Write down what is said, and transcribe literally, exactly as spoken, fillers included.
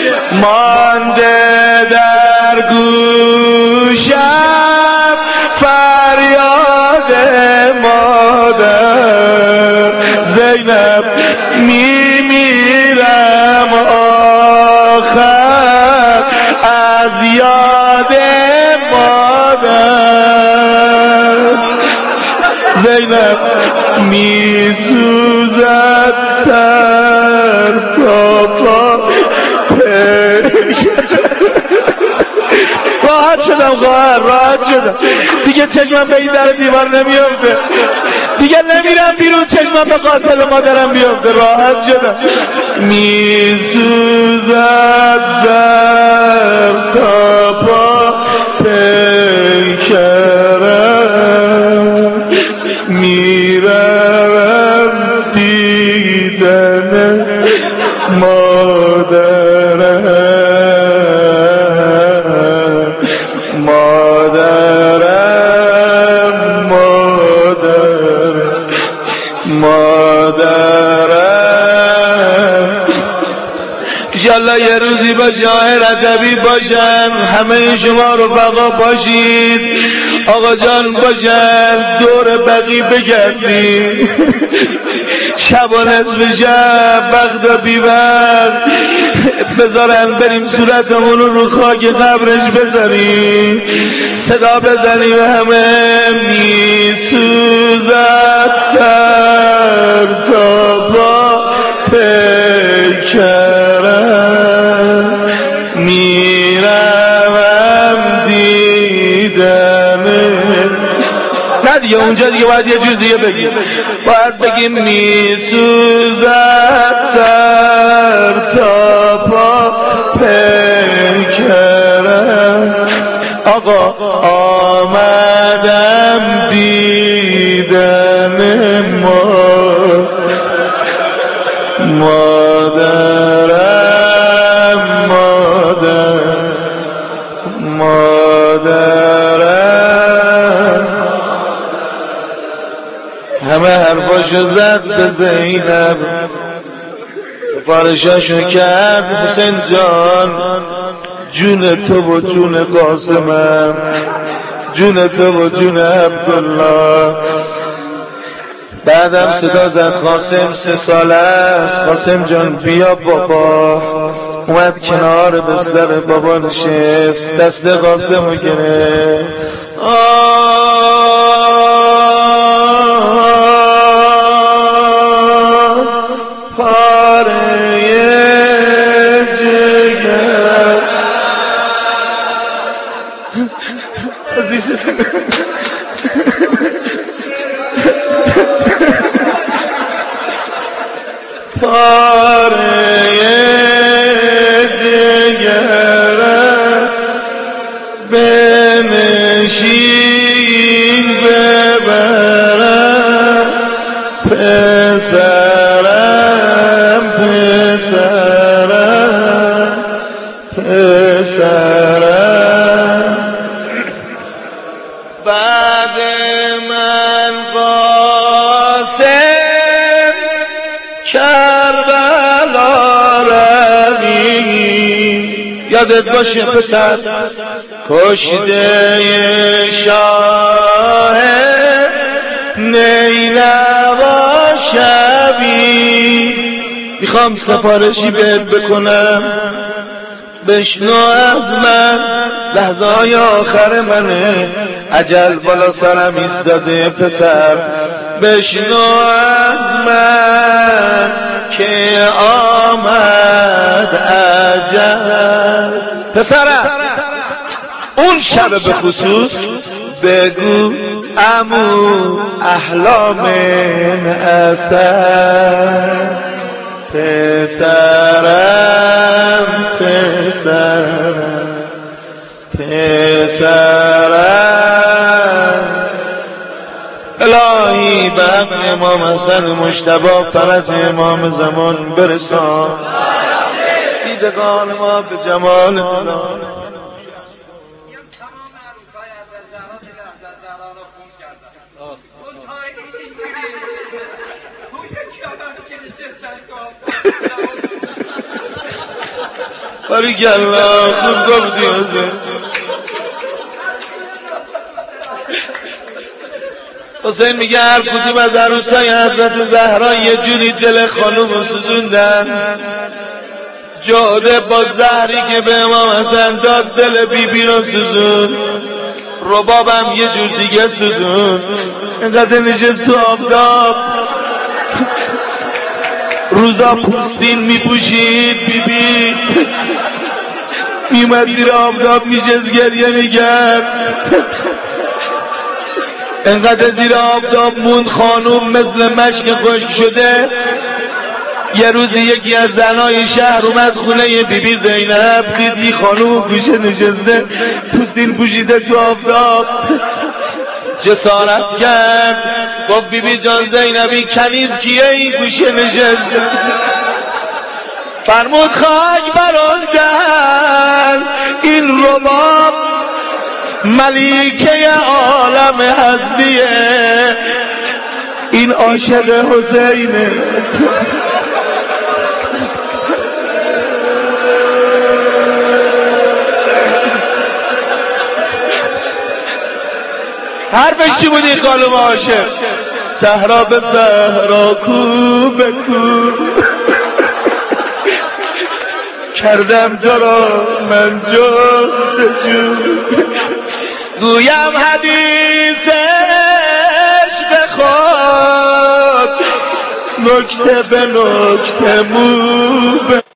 مانده در گوشم فریاد مادر زینب میمیرم آخر از یاد مادر زینب میسوزد سر تا پا راحت شدم خواهر راحت شدم دیگه چشمم به این در دیوار نمیافته دیگه نمیرم بیرون چشمم به قاتل مادرم بیافته راحت شدم میسوزد سر تا پا پیکرم میرم دیدن مادرم مادرم مادرم مادرم انشالله یه روزی با جاه رجبی باشن همه شما رفقا باشید آقا جان باشن دور بقی بگردید شب و نصف شب وقت و بی وقت بذارن بریم صورتمون رو رو خاک قبرش بذاریم صدا بزنیم همه میسوزد سر تا پا پیکرم میروم دیدن نه دیگه اونجا دیگه باید یه جور دیگه بگیم باید بگیم میسوزد سر تا پا پیکرم آقا آمدم دیدن ما مادرم مادرم مادرم همه حرفاشو زد به زینب سفارشاشو کرد حسین جان جون تو و جون قاسمم جون تو و جون عبدالله بعدم صدا زد قاسم سه ساله است قاسم جان بیا بابا اومد کنار بستر بابا نشست دست قاسم رو گرفت پاره جگر عزیزتون پاره جگرم بنشین ببرم پسرم پسرم پسرم بعد من قاسم کربلا روی یادت باشه پسر کشته شاه نینوا شبی میخوام سفارشی بهت بکنم بشنو از من لحظه های آخر منه اجل بالا سرم ایستاده پسر بشنو از من که آمد اجل پسرم اون شب به خصوص بگو امو احلام اثر پسرم پسرم پسرم الهی به حق امام حسن مجتبی فرج امام زمان برسان دیدگان ما به جمال تو باریکلا خوب گفتی حسین. حسین میگه هر کدوم از عروسای حضرت زهرا یه جوری دل خانومو سوزوندن. جاده با زهری که به امام حسن داد دل بی بی رو سوزون، ربابم یه جور دیگه سوزون. اینقدر نشست تو آفتاب، روزا پوستین میپوشید، بی بی میمد زیر آفتاب میشست گریه میگرد. اینقدر زیر آفتاب موند خانوم مثل مشک خشک شده. یه روزی یکی از زنای شهر اومد خونه بی بی زینب، دیدی خانوم گوشه نشسته پوستین پوشیده تو آفتاب. جسارت کرد گفت بی بی جان زینبی کنیز کیه این گوشه نشسته؟ فرمود خاک براندن این رباب ملیکه عالم هستیه، این عاشق حسینه. حرفش چی بودی خانم عاشق؟ صحرا به صحرا کو به کو کردم تو را من جستجو، گویم حدیث عشق خود نکته به نکته مو